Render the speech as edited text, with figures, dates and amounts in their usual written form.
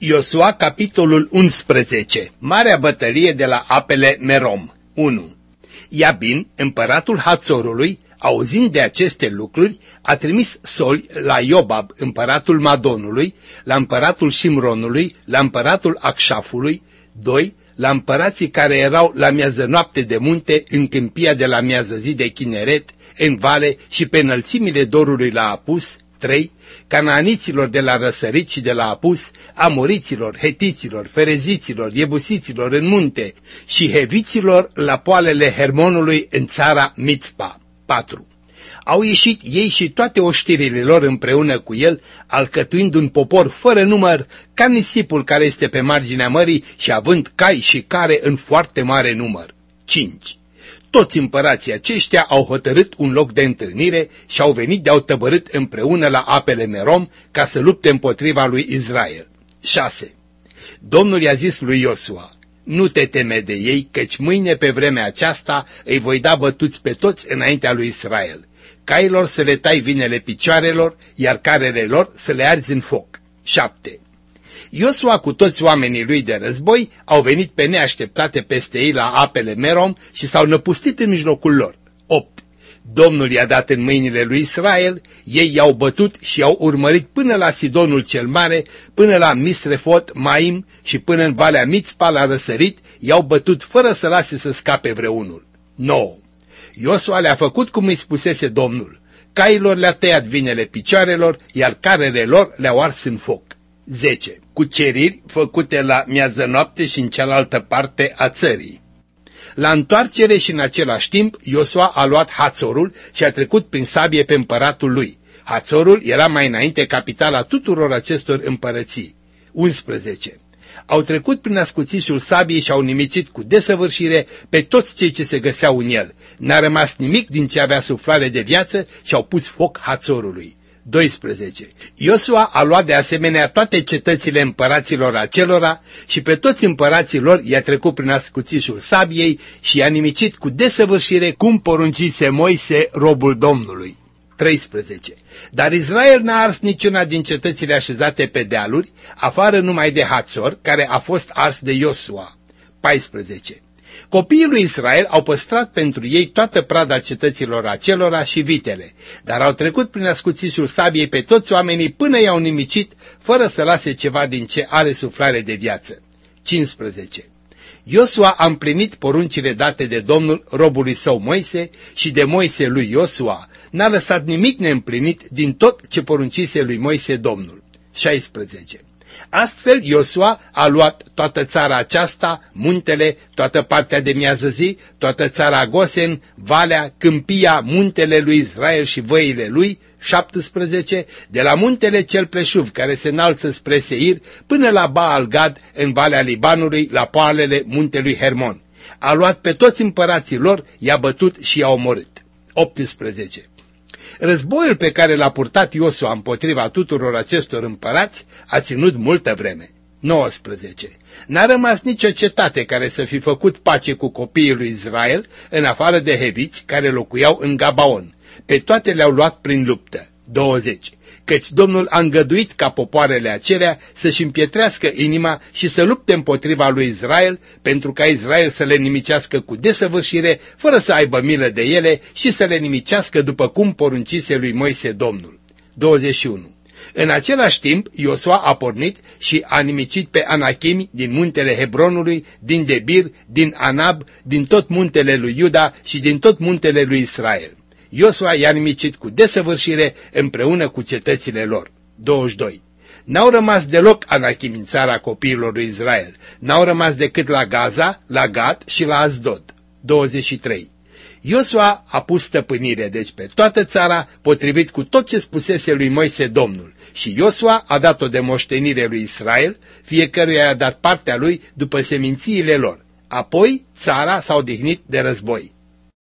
Iosua, capitolul 11. Marea bătălie de la apele Merom. 1. Iabin, împăratul Hațorului, auzind de aceste lucruri, a trimis soli la Iobab, împăratul Madonului, la împăratul Șimronului, la împăratul Acșafului. 2. La împărații care erau la miază noapte de munte, în câmpia de la miază zi de Chineret, în vale și pe înălțimile dorului la Apus. 3. Canaaniților de la răsărit și de la Apus, amoriților, hetiților, fereziților, iebusiților în munte și heviților la poalele Hermonului în țara Mitzpa. 4. Au ieșit ei și toate oștirile lor împreună cu el, alcătuind un popor fără număr, ca nisipul care este pe marginea mării și având cai și care în foarte mare număr. 5. Toți împărații aceștia au hotărât un loc de întâlnire și au venit de-au tăbărât împreună la apele Merom ca să lupte împotriva lui Israel. 6. Domnul i-a zis lui Iosua: nu te teme de ei, căci mâine pe vremea aceasta îi voi da bătuți pe toți înaintea lui Israel. Cailor să le tai vinele picioarelor, iar carele lor să le arzi în foc. 7. Iosua cu toți oamenii lui de război au venit pe neașteptate peste ei la apele Merom și s-au năpustit în mijlocul lor. 8. Domnul i-a dat în mâinile lui Israel, ei i-au bătut și i-au urmărit până la Sidonul cel Mare, până la Misrefot Maim și până în Valea Mitzpa la răsărit, i-au bătut fără să lase să scape vreunul. 9. Iosua le-a făcut cum îi spusese Domnul. Cailor le-a tăiat vinele picioarelor, iar carele lor le-au ars în foc. 10. Cuceriri făcute la miază noapte și în cealaltă parte a țării. La întoarcere și în același timp, Iosua a luat Hațorul și a trecut prin sabie pe împăratul lui. Hațorul era mai înainte capitala tuturor acestor împărății. 11. Au trecut prin ascuțișul sabiei și au nimicit cu desăvârșire pe toți cei ce se găseau în el. N-a rămas nimic din ce avea suflare de viață și au pus foc Hațorului. 12. Iosua a luat de asemenea toate cetățile împăraților acelora și pe toți împărații lor i-a trecut prin ascuțișul sabiei și i-a nimicit cu desăvârșire cum poruncise Moise, robul Domnului. 13. Dar Israel n-a ars niciuna din cetățile așezate pe dealuri, afară numai de Hațor, care a fost ars de Iosua. 14. Copiii lui Israel au păstrat pentru ei toată prada cetăților acelora și vitele, dar au trecut prin ascuțișul sabiei pe toți oamenii până i-au nimicit, fără să lase ceva din ce are suflare de viață. 15. Iosua a împlinit poruncile date de Domnul robului său Moise și de Moise lui Iosua. N-a lăsat nimic neîmplinit din tot ce poruncise lui Moise Domnul. 16. Astfel Iosua a luat toată țara aceasta, muntele, toată partea de miază zi, toată țara Gosen, valea, câmpia, muntele lui Israel și văile lui. 17. De la muntele cel pleșuv care se înalță spre Seir până la Baal Gad în valea Libanului, la poalele muntelui Hermon. A luat pe toți împărații lor, i-a bătut și i-a omorât. 18. Războiul pe care l-a purtat Iosua împotriva tuturor acestor împărați a ținut multă vreme. 19. N-a rămas nicio cetate care să fi făcut pace cu copiii lui Israel, în afară de heviți care locuiau în Gabaon. Pe toate le-au luat prin luptă. 20. Căci Domnul a îngăduit ca popoarele acelea să-și împietrească inima și să lupte împotriva lui Israel, pentru ca Israel să le nimicească cu desăvârșire, fără să aibă milă de ele și să le nimicească după cum poruncise lui Moise Domnul. 21. În același timp, Iosua a pornit și a nimicit pe Anachimi din muntele Hebronului, din Debir, din Anab, din tot muntele lui Iuda și din tot muntele lui Israel. Iosua i-a nimicit cu desăvârșire împreună cu cetățile lor. 22. N-au rămas deloc Anachim în țara copiilor lui Israel. N-au rămas decât la Gaza, la Gat și la Asdod. 23. Iosua a pus stăpânire, deci pe toată țara, potrivit cu tot ce spusese lui Moise Domnul. Și Iosua a dat-o de moștenire lui Israel, fiecăruia i-a dat partea lui după semințiile lor. Apoi țara s-a odihnit de război.